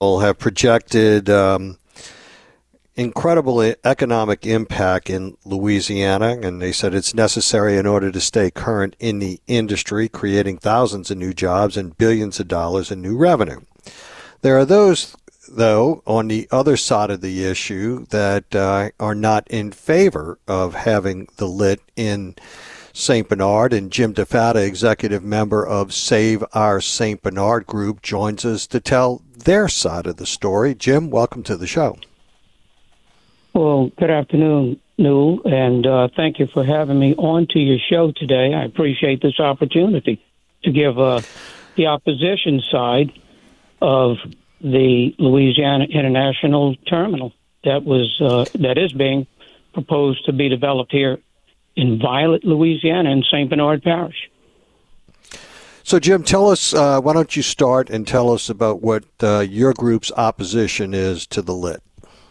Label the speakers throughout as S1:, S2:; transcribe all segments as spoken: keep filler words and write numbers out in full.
S1: have projected um, incredible economic impact in Louisiana, and they said it's necessary in order to stay current in the industry, creating thousands of new jobs and billions of dollars in new revenue. There are those, though, on the other side of the issue that uh, are not in favor of having the lit in Saint Bernard, and Jim DeFatta, executive member of Save Our Saint Bernard Group, joins us to tell their side of the story. Jim, welcome to the show.
S2: Well, good afternoon, Newell, and uh, thank you for having me on to your show today. I appreciate this opportunity to give uh, the opposition side of the Louisiana International Terminal that was uh, that is being proposed to be developed here in Violet, Louisiana, in Saint Bernard Parish.
S1: So, Jim, tell us, uh, why don't you start and tell us about what uh, your group's opposition is to the lit?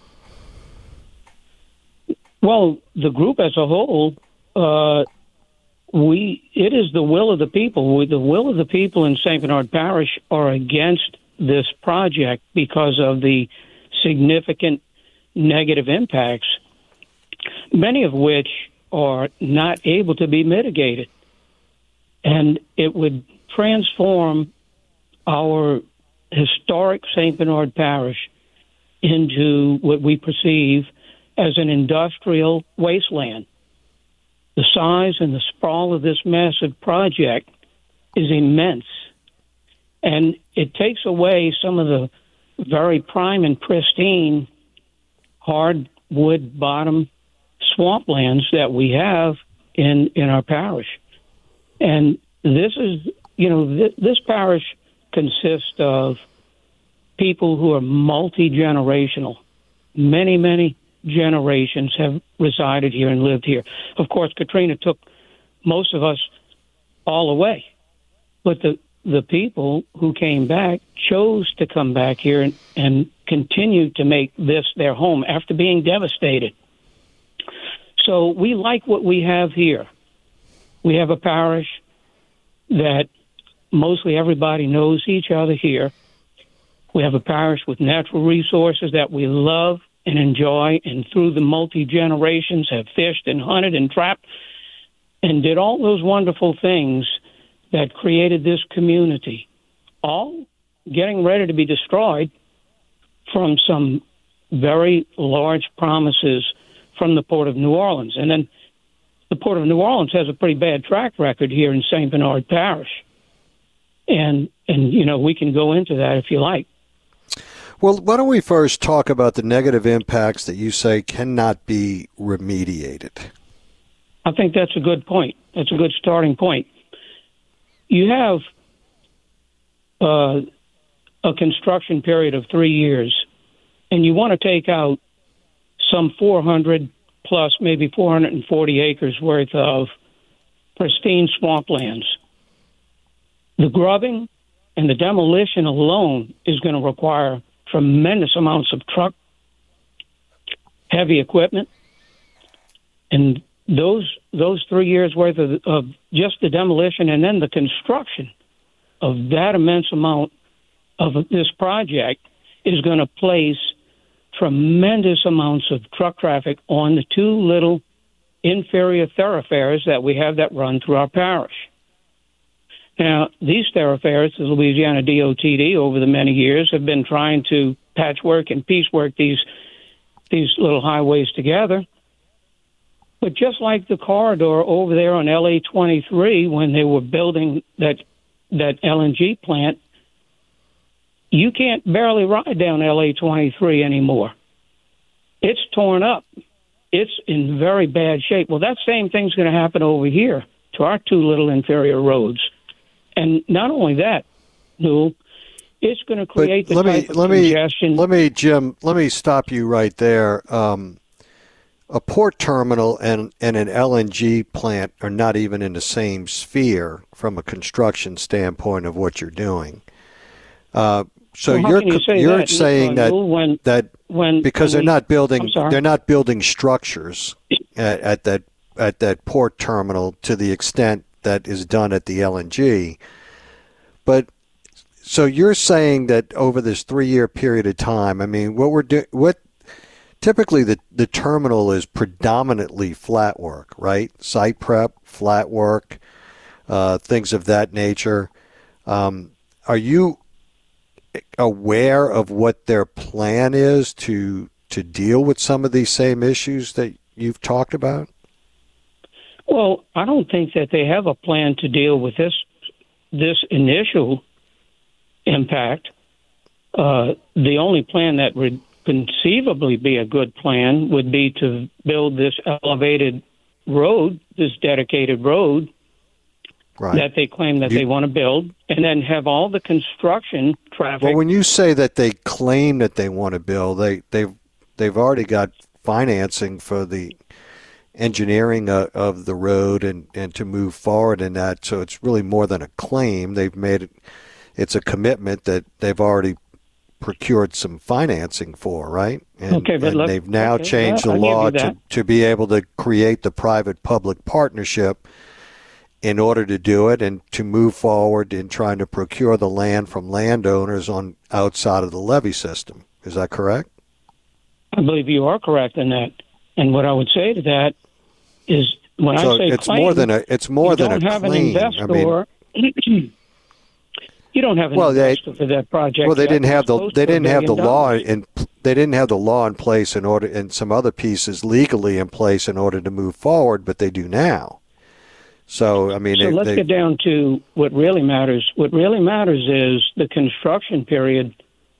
S2: Well, the group as a whole, uh, we it is the will of the people. We, the will of the people in Saint Bernard Parish are against this project because of the significant negative impacts, many of which are not able to be mitigated. And it would transform our historic Saint Bernard Parish into what we perceive as an industrial wasteland. The size and the sprawl of this massive project is immense, and it takes away some of the very prime and pristine hardwood bottom swamplands that we have in in our parish. And this is, you know, th- this parish consists of people who are multi-generational. Many, many generations have resided here and lived here. Of course, Katrina took most of us all away, but the the people who came back chose to come back here and, and continue to make this their home after being devastated. So we like what we have here. We have a parish that mostly everybody knows each other here. We have a parish with natural resources that we love and enjoy, and through the multi-generations have fished and hunted and trapped and did all those wonderful things that created this community, all getting ready to be destroyed from some very large promises from the Port of New Orleans. And then the Port of New Orleans has a pretty bad track record here in Saint Bernard Parish. And, and you know, we can go into that if you like.
S1: Well, why don't we first talk about the negative impacts that you say cannot be remediated?
S2: I think that's a good point. That's a good starting point. You have uh, a construction period of three years, and you want to take out some four hundred plus, maybe four hundred forty acres worth of pristine swamplands. The grubbing and the demolition alone is going to require tremendous amounts of truck, heavy equipment, and those those three years worth of, of just the demolition and then the construction of that immense amount of this project is going to place tremendous amounts of truck traffic on the two little inferior thoroughfares that we have that run through our parish. Now, these thoroughfares, the Louisiana D O T D, over the many years, have been trying to patchwork and piecework these these little highways together. But just like the corridor over there on L A twenty-three, when they were building that that L N G plant, you can't barely ride down L A twenty-three anymore. It's torn up. It's in very bad shape. Well, that same thing's going to happen over here to our two little inferior roads. And not only that, Newell, it's going to create but the
S1: let
S2: type
S1: me,
S2: of
S1: let
S2: congestion.
S1: Me, let me, Jim, let me stop you right there. Um, a port terminal and, and an L N G plant are not even in the same sphere from a construction standpoint of what you're doing. Uh, so
S2: well,
S1: you're
S2: you say
S1: you're
S2: that,
S1: saying that
S2: when,
S1: that
S2: when,
S1: because
S2: when
S1: they're
S2: we,
S1: not building they're not building structures at, at that at that port terminal to the extent that is done at the L N G. But so you're saying that over this three-year period of time, I mean, what we're doing, what typically the, the terminal is predominantly flat work, right? Site prep, flat work, uh, things of that nature. Um, are you aware of what their plan is to to deal with some of these same issues that you've talked about?
S2: Well, I don't think that they have a plan to deal with this this initial impact. Uh, the only plan that would conceivably be a good plan would be to build this elevated road, this dedicated road right. that they claim that you, they want to build, and then have all the construction traffic.
S1: Well, when you say that they claim that they want to build, they, they've, they've already got financing for the engineering of, of the road and, and to move forward in that. So it's really more than a claim. They've made it, it's a commitment that they've already procured some financing for, right? And,
S2: okay, but
S1: and
S2: look,
S1: they've now
S2: okay,
S1: changed
S2: yeah,
S1: the
S2: I'll
S1: law to, to be able to create the private-public partnership in order to do it and to move forward in trying to procure the land from landowners on outside of the levee system. Is that correct?
S2: I believe you are correct in that. And what I would say to that is when
S1: so
S2: I say
S1: it's
S2: claim,
S1: more than a it's more than a
S2: don't have
S1: claim.
S2: An investor,
S1: I mean,
S2: you don't have an
S1: well,
S2: investor
S1: they,
S2: for that project.
S1: Well, they
S2: yet.
S1: didn't have
S2: It's
S1: the they didn't have the law
S2: dollars.
S1: in they didn't have the law in place in order and some other pieces legally in place in order to move forward, but they do now. So I mean,
S2: so
S1: they,
S2: let's
S1: they,
S2: get down to what really matters. What really matters is the construction period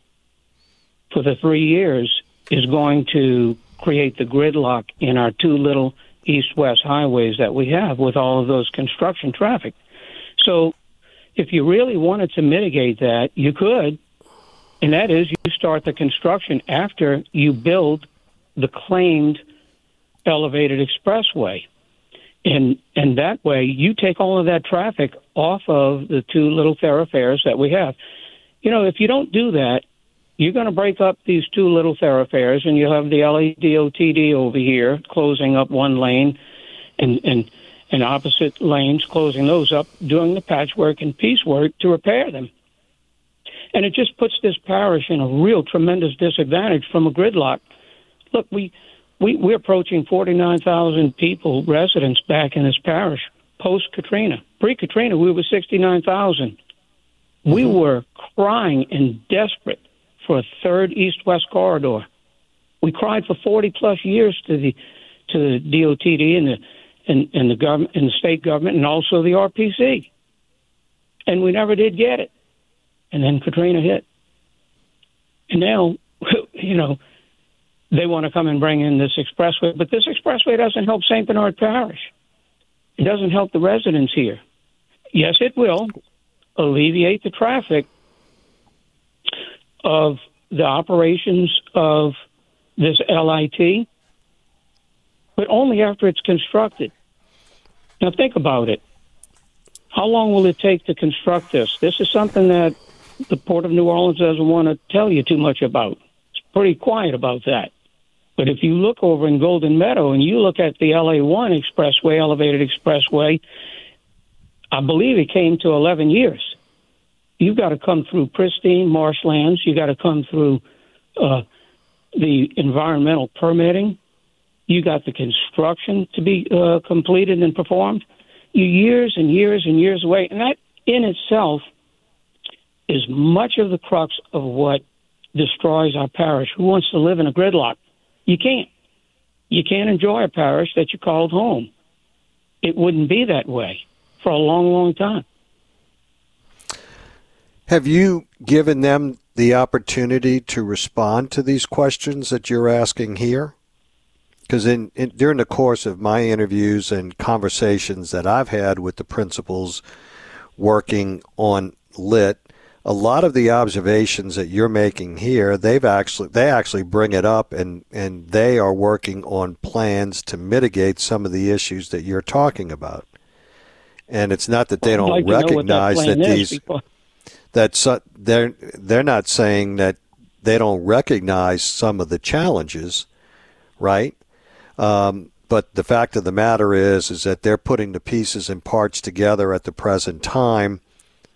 S2: for the three years is going to create the gridlock in our two little east-west highways that we have with all of those construction traffic. So if you really wanted to mitigate that, you could, and that is you start the construction after you build the claimed elevated expressway. And and that way you take all of that traffic off of the two little thoroughfares that we have. You know, if you don't do that, you're going to break up these two little thoroughfares, and you'll have the L A D O T D over here closing up one lane and, and, and opposite lanes, closing those up, doing the patchwork and piecework to repair them. And it just puts this parish in a real tremendous disadvantage from a gridlock. Look, we, we, we're approaching forty-nine thousand people, residents back in this parish post-Katrina. Pre-Katrina, we were sixty-nine thousand. Mm-hmm. We were crying and desperate for a third east-west corridor. We cried for forty plus years to the to the D O T D and the and, and the government and the state government and also the R P C, and we never did get it. And then Katrina hit, and now you know they want to come and bring in this expressway, but this expressway doesn't help Saint Bernard Parish. It doesn't help the residents here. Yes, it will alleviate the traffic of the operations of this L I T, but only after it's constructed. Now think about it. How long will it take to construct this? This is something that the Port of New Orleans doesn't want to tell you too much about. It's pretty quiet about that. But if you look over in Golden Meadow and you look at the L A one expressway, elevated expressway, I believe it came to eleven years. You've got to come through pristine marshlands. You got to come through uh, the environmental permitting. You got the construction to be uh, completed and performed. You years and years and years away, and that in itself is much of the crux of what destroys our parish. Who wants to live in a gridlock? You can't. You can't enjoy a parish that you called home. It wouldn't be that way for a long, long time.
S1: Have you given them the opportunity to respond to these questions that you're asking here? Because in, in during the course of my interviews and conversations that I've had with the principals working on Lit, a lot of the observations that you're making here, they've actually they actually bring it up, and, and they are working on plans to mitigate some of the issues that you're talking about. And it's not that they don't
S2: like
S1: recognize that, that these
S2: before.
S1: That's uh, they're they're not saying that they don't recognize some of the challenges, right? Um, but the fact of the matter is, is that they're putting the pieces and parts together at the present time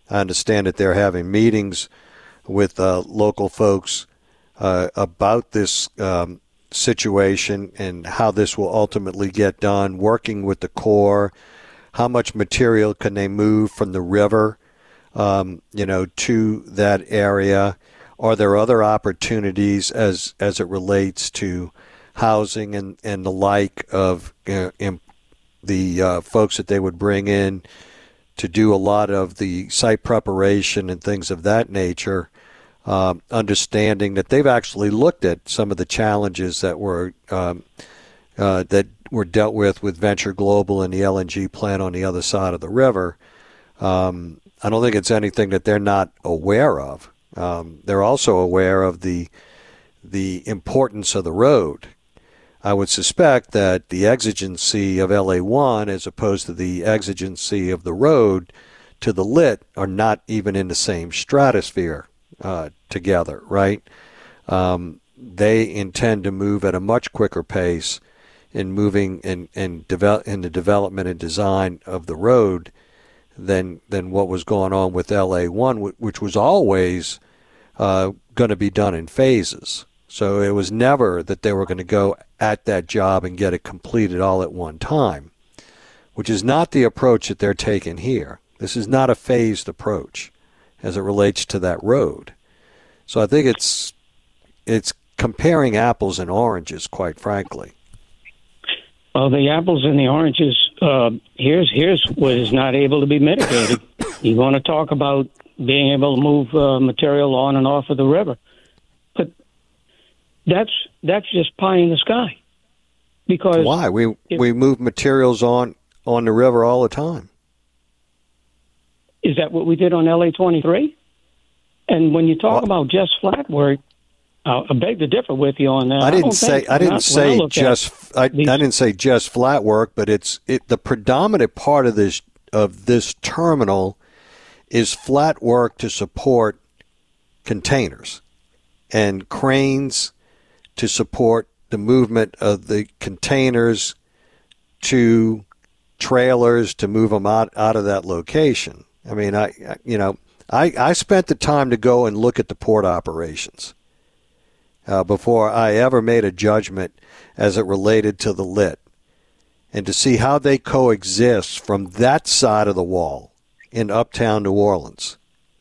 S1: I understand that they're having meetings with uh, local folks uh, about this um, situation and how this will ultimately get done, working with the Corps. How much material can they move from the river, um, you know, to that area? Are there other opportunities as as it relates to housing and, and the like of uh, in the uh, folks that they would bring in to do a lot of the site preparation and things of that nature, um, understanding that they've actually looked at some of the challenges that were um, uh, that were dealt with with Venture Global and the L N G plant on the other side of the river. Um, I don't think it's anything that they're not aware of. Um, they're also aware of the the importance of the road. I would suspect that the exigency of L A one as opposed to the exigency of the road to the lit are not even in the same stratosphere uh, together, right? Um, they intend to move at a much quicker pace in moving in, in, develop, in the development and design of the road than than what was going on with L A one, which was always uh, going to be done in phases. So it was never that they were going to go at that job and get it completed all at one time, which is not the approach that they're taking here. This is not a phased approach as it relates to that road. So I think it's it's comparing apples and oranges, quite frankly.
S2: Well, the apples and the oranges, uh, here's here's what is not able to be mitigated. You want to talk about being able to move uh, material on and off of the river. But that's that's just pie in the sky. Because
S1: why? We
S2: if,
S1: we move materials on, on the river all the time.
S2: Is that what we did on L A twenty-three? And when you talk well, about just flat work, uh, I beg to differ with you on that.
S1: I didn't
S2: I
S1: say
S2: think,
S1: I didn't
S2: I,
S1: say
S2: I
S1: just I,
S2: these,
S1: I didn't say just flat work, but it's it the predominant part of this of this terminal is flat work to support containers and cranes to support the movement of the containers to trailers to move them out, out of that location. I mean, I, I you know, I, I spent the time to go and look at the port operations uh, before I ever made a judgment as it related to the lit, and to see how they coexist from that side of the wall in uptown New Orleans.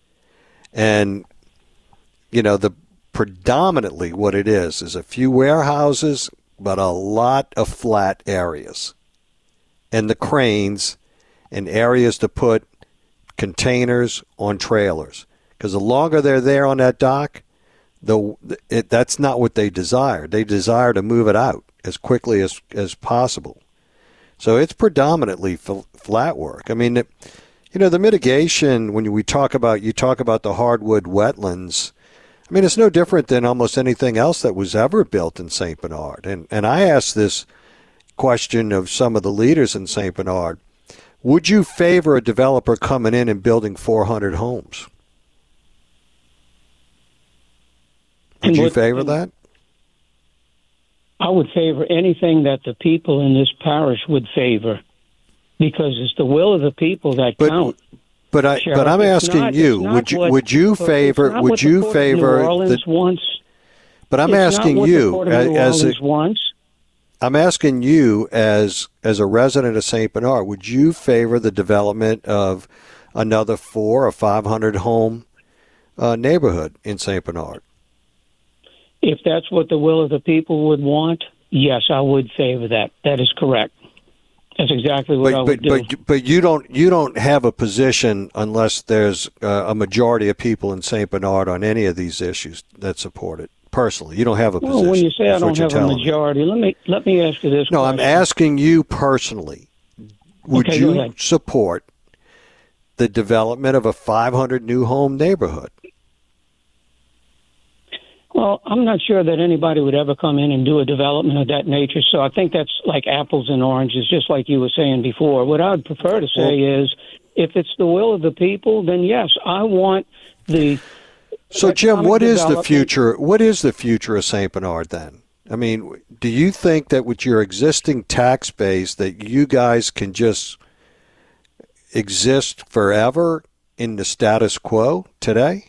S1: And, you know, the predominantly what it is is a few warehouses, but a lot of flat areas. And the cranes and areas to put containers on trailers. Because the longer they're there on that dock, the it, that's not what they desire. They desire to move it out as quickly as, as possible. So it's predominantly f- flat work. I mean, it, you know, the mitigation, when we talk about, you talk about the hardwood wetlands, I mean, it's no different than almost anything else that was ever built in Saint Bernard. And and I asked this question of some of the leaders in Saint Bernard. Would you favor a developer coming in and building four hundred homes? Would you favor that?
S2: I would favor anything that the people in this parish would favor, because it's the will of the people that
S1: but,
S2: count.
S1: But I,
S2: Sheriff,
S1: but I'm asking
S2: not,
S1: you, would you,
S2: what,
S1: would you favor, would you favor,
S2: New Orleans
S1: the,
S2: wants.
S1: but I'm
S2: it's
S1: asking
S2: not what
S1: you,
S2: the Port of New
S1: as
S2: Orleans
S1: a,
S2: wants.
S1: I'm asking you as, as a resident of Saint Bernard, would you favor the development of another four or five hundred home uh, neighborhood in Saint Bernard?
S2: If that's what the will of the people would want, yes, I would favor that. That is correct. That's exactly what
S1: but,
S2: I would
S1: but,
S2: do.
S1: But, but you don't you don't have a position unless there's uh, a majority of people in Saint Bernard on any of these issues that support it. Personally, you don't have a
S2: well,
S1: position.
S2: When you say I don't have a majority,
S1: me.
S2: let me let me ask you this.
S1: No,
S2: question.
S1: I'm asking you personally. Would
S2: okay,
S1: you support the development of a five hundred new home neighborhood?
S2: Well, I'm not sure that anybody would ever come in and do a development of that nature, so I think that's like apples and oranges, just like you were saying before. What I'd prefer to say well, is, if it's the will of the people, then yes, I want the...
S1: So, Jim, what is the future? What is the future of Saint Bernard then? I mean, do you think that with your existing tax base that you guys can just exist forever in the status quo today?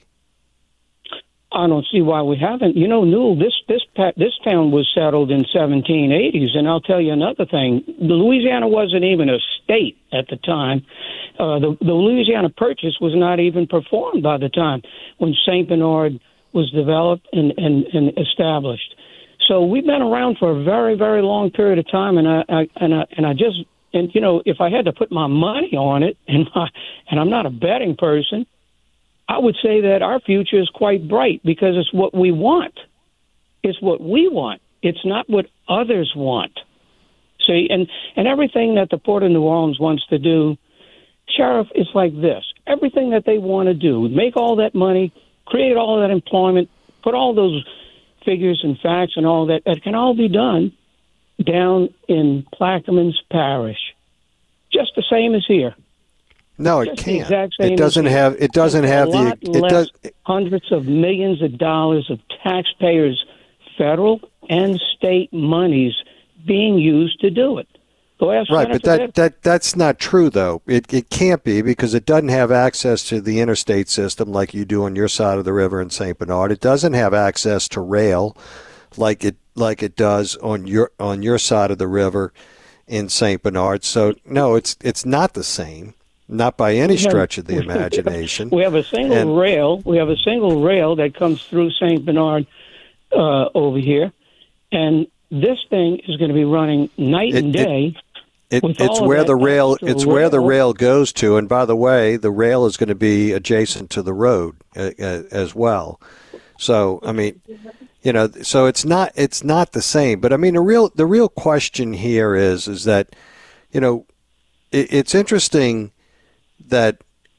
S2: I don't see why we haven't. You know, Newell, this this this town was settled in seventeen eighties, and I'll tell you another thing. Louisiana wasn't even a state at the time. Uh, the, the Louisiana Purchase was not even performed by the time when Saint Bernard was developed and, and, and established. So we've been around for a very, very long period of time, and I, I and I and I just and you know, if I had to put my money on it, and my, and I'm not a betting person, I would say that our future is quite bright because it's what we want. It's what we want. It's not what others want. See, and, and everything that the Port of New Orleans wants to do, Sheriff, it's like this. Everything that they want to do, make all that money, create all that employment, put all those figures and facts and all that, that can all be done down in Plaquemines Parish, just the same as here.
S1: No, it can't. It doesn't have. It doesn't have the. It does
S2: hundreds of millions of dollars of taxpayers, federal and state monies being used to do it. Go ask
S1: right, but that, that that's not true though. It it can't be because it doesn't have access to the interstate system like you do on your side of the river in Saint Bernard. It doesn't have access to rail like it like it does on your on your side of the river in Saint Bernard. So no, it's it's not the same. Not by any stretch of the imagination.
S2: We have a single and, rail. We have a single rail that comes through Saint Bernard uh, over here, and this thing is going to be running night
S1: it,
S2: and day.
S1: It, it, it's where the rail. It's rail. where the rail goes to, and by the way, the rail is going to be adjacent to the road uh, uh, as well. So, I mean, you know, so it's not it's not the same. But I mean, the real the real question here is is that, you know, it, it's interesting that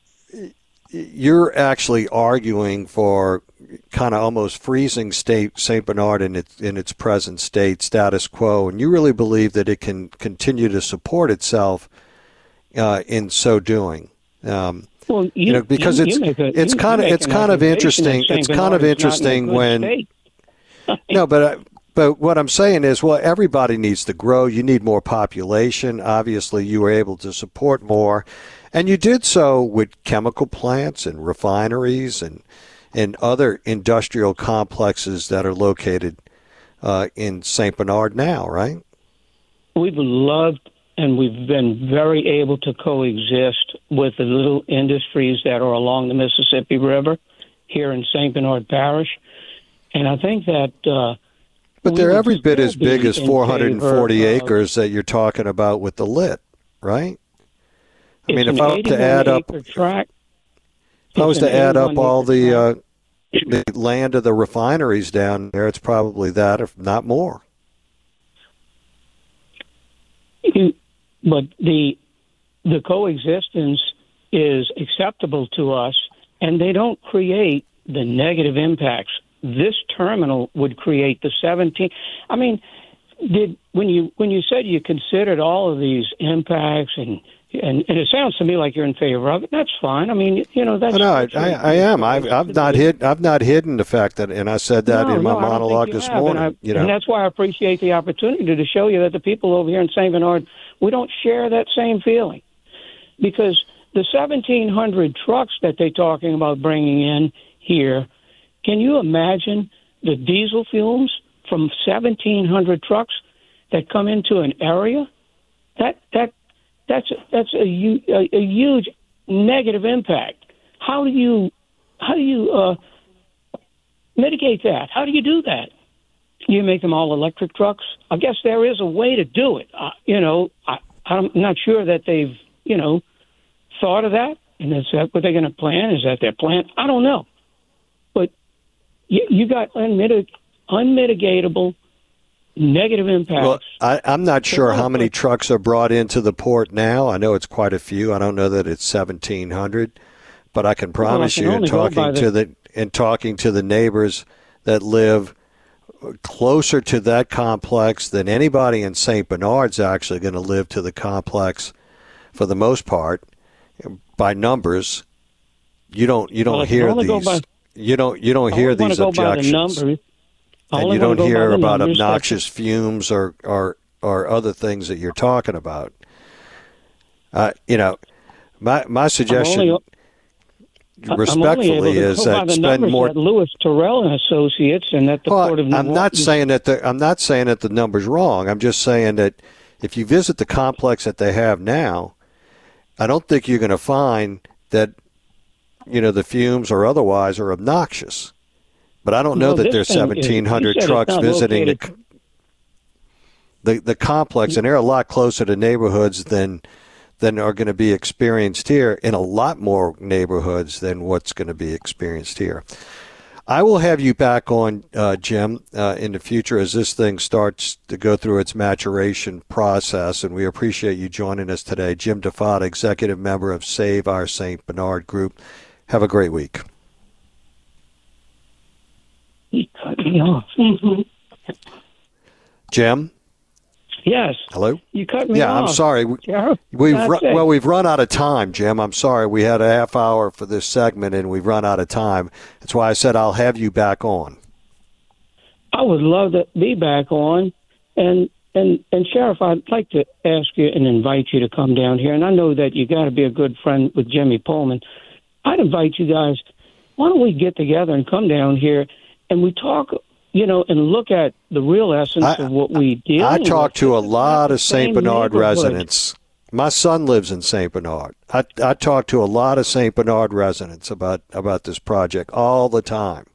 S1: you're actually arguing for kind of almost freezing state Saint Bernard in its in its present state status quo, and you really believe that it can continue to support itself uh, in so doing. Um,
S2: well, you,
S1: you know, because
S2: you,
S1: it's
S2: you a,
S1: it's
S2: you,
S1: kind of
S2: you
S1: it's kind of interesting. It's kind of interesting when no, but. I, But what I'm saying is, well, everybody needs to grow. You need more population. Obviously, you were able to support more. And you did so with chemical plants and refineries and and other industrial complexes that are located uh, in Saint Bernard now, right?
S2: We've loved and we've been very able to coexist with the little industries that are along the Mississippi River here in Saint Bernard Parish. And I think that... Uh,
S1: But they're every bit as big as four hundred forty acres that you're talking about with the lit, right? I mean, if I was to add up, if I was to add up all the uh, the land of the refineries down there, it's probably that, if not more.
S2: But the the coexistence is acceptable to us, and they don't create the negative impacts. This terminal would create the seventeen. I mean, did when you when you said you considered all of these impacts, and and, and it sounds to me like you're in favor of it. That's fine. I mean, you know, that's.
S1: No, I, I, I am. I've I've not hid. I've not hidden the fact that, and I said that
S2: no,
S1: in my
S2: no,
S1: monologue this
S2: have,
S1: morning.
S2: And, I,
S1: you know,
S2: and that's why I appreciate the opportunity to show you that the people over here in Saint Bernard, we don't share that same feeling, because the seventeen hundred trucks that they're talking about bringing in here. Can you imagine the diesel fumes from seventeen hundred trucks that come into an area? That that that's that's a, a, a huge negative impact. How do you how do you uh, mitigate that? How do you do that? You make them all electric trucks? I guess there is a way to do it. Uh, you know, I, I'm not sure that they've you know thought of that. And is that what they're going to plan? Is that their plan? I don't know. You, you got unmitig- unmitigatable negative impacts.
S1: Well, I, I'm not sure how many trucks are brought into the port now. I know it's quite a few. I don't know that it's seventeen hundred, but I can promise well, I can you, in talking the- to the in talking to the neighbors that live closer to that complex than anybody in Saint Bernard's actually going to live to the complex, for the most part, by numbers. You don't you don't
S2: well,
S1: hear these. You don't you don't hear these objections,
S2: the
S1: and you don't hear about obnoxious fumes or, or or other things that you're talking about. Uh, you know, my my suggestion.
S2: Only,
S1: respectfully is that spend more.
S2: That Lewis Terrell and Associates and that the
S1: well,
S2: Port of New
S1: I'm
S2: Orleans.
S1: not saying that the, I'm not saying that the number's wrong. I'm just saying that if you visit the complex that they have now, I don't think you're going to find that, you know, the fumes or otherwise are obnoxious. But I don't know
S2: well,
S1: that there's seventeen hundred trucks visiting the, the the complex, and they're a lot closer to neighborhoods than than are going to be experienced here, in a lot more neighborhoods than what's going to be experienced here. I will have you back on, uh, Jim, uh, in the future as this thing starts to go through its maturation process, and we appreciate you joining us today. Jim DeFatta, executive member of Save Our Saint Bernard Group. Have a great week.
S2: He cut me off. Mm-hmm.
S1: Jim?
S2: Yes.
S1: Hello?
S2: You cut me
S1: yeah,
S2: off.
S1: I'm sorry.
S2: Yeah,
S1: we've run, well, we've run out of time, Jim. I'm sorry. We had a half hour for this segment, and we've run out of time. That's why I said I'll have you back on.
S2: I would love to be back on. And, and, and Sheriff, I'd like to ask you and invite you to come down here. And I know that you got to be a good friend with Jimmy Pullman. I'd invite you guys, why don't we get together and come down here and we talk, you know, and look at the real essence I, of what we deal with.
S1: I talk to a lot of Saint Bernard residents. My son lives in Saint Bernard. I, I talk to a lot of Saint Bernard residents about, about this project all the time.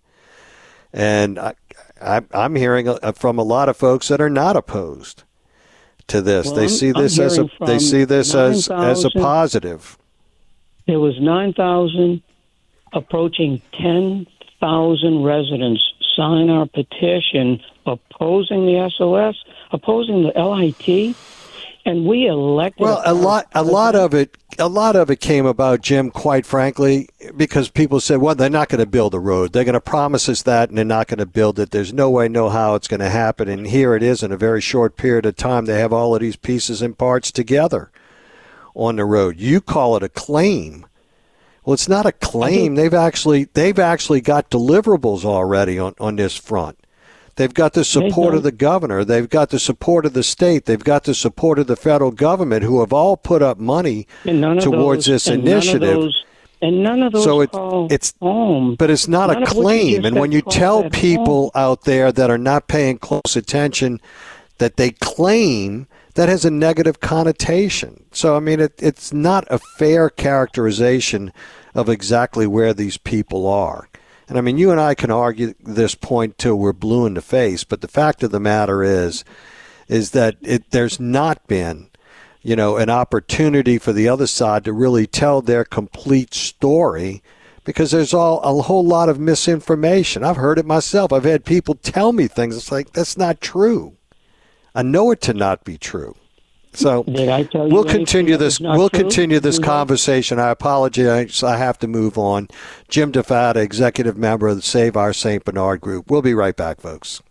S1: And I, I, I'm hearing from a lot of folks that are not opposed to this.
S2: Well,
S1: they
S2: I'm,
S1: see this as a they see this as, as a positive.
S2: There was nine thousand, approaching ten thousand residents sign our petition opposing the S O S, opposing the L I T, and we elected.
S1: Well, a lot, a lot of it, a lot of it came about, Jim. Quite frankly, because people said, "Well, they're not going to build a road. They're going to promise us that, and they're not going to build it. There's no way, no how it's going to happen." And here it is, in a very short period of time, they have all of these pieces and parts together on the road. You call it a claim. Well, it's not a claim. They've actually they've actually got deliverables already on, on this front. They've got the support of the governor. They've got the support of the state. They've got the support of the federal government, who have all put up money towards
S2: those,
S1: this initiative.
S2: None those, and none of those
S1: so it,
S2: call
S1: it's
S2: home.
S1: But it's not none a claim. And when you tell people home. out there that are not paying close attention that they claim, that has a negative connotation. So, I mean, it, it's not a fair characterization of exactly where these people are. And, I mean, you and I can argue this point till we're blue in the face, but the fact of the matter is, is that it, there's not been, you know, an opportunity for the other side to really tell their complete story, because there's all a whole lot of misinformation. I've heard it myself. I've had people tell me things. It's like, that's not true. I know it to not be true. So we'll continue this. We'll true? continue this conversation. I apologize. I have to move on. Jim DeFatta, executive member of the Save Our Saint Bernard Group. We'll be right back, folks.